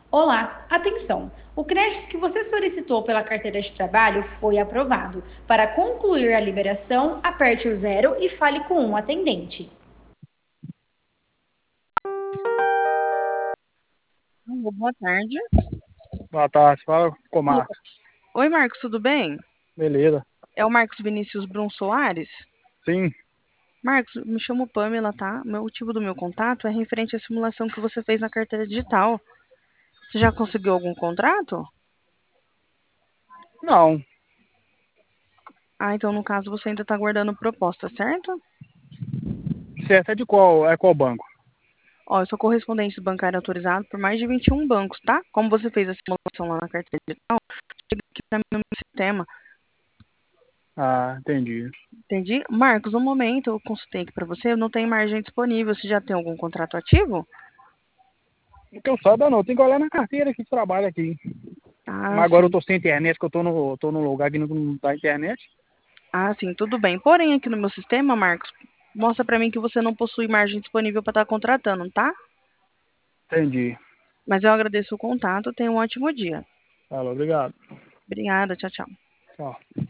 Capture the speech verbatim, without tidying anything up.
Olá, atenção! O crédito que você solicitou pela carteira de trabalho foi aprovado. Para concluir a liberação, aperte o zero e fale com um atendente. Alô, boa tarde. Boa tarde, fala com o Marcos. Oi, Marcos, tudo bem? Beleza. É o Marcos Vinícius Brum Soares? Sim. Marcos, me chamo Pamela, tá? O motivo do meu contato é referente à simulação que você fez na carteira digital. Você já conseguiu algum contrato? Não. Ah, então no caso você ainda está aguardando proposta, certo? Certo, é de qual, é qual banco? Ó, eu sou correspondente bancário autorizado por mais de vinte e um bancos, tá? Como você fez a simulação lá na carteira digital, chega aqui para mim no meu sistema. Ah, entendi. Entendi? Marcos, no momento eu consultei aqui para você, eu não tenho margem disponível. Você já tem algum contrato ativo? Não que eu saiba não, tem que olhar na carteira que trabalha aqui. Ah, Mas agora eu sim. tô sem internet, que eu tô, no, tô num lugar que não, não dá internet. Ah, sim, tudo bem. Porém, aqui no meu sistema, Marcos, mostra para mim que você não possui margem disponível para estar contratando, tá? Entendi. Mas eu agradeço o contato. Tenha um ótimo dia. Falou, obrigado. Obrigada, tchau, tchau. Tchau.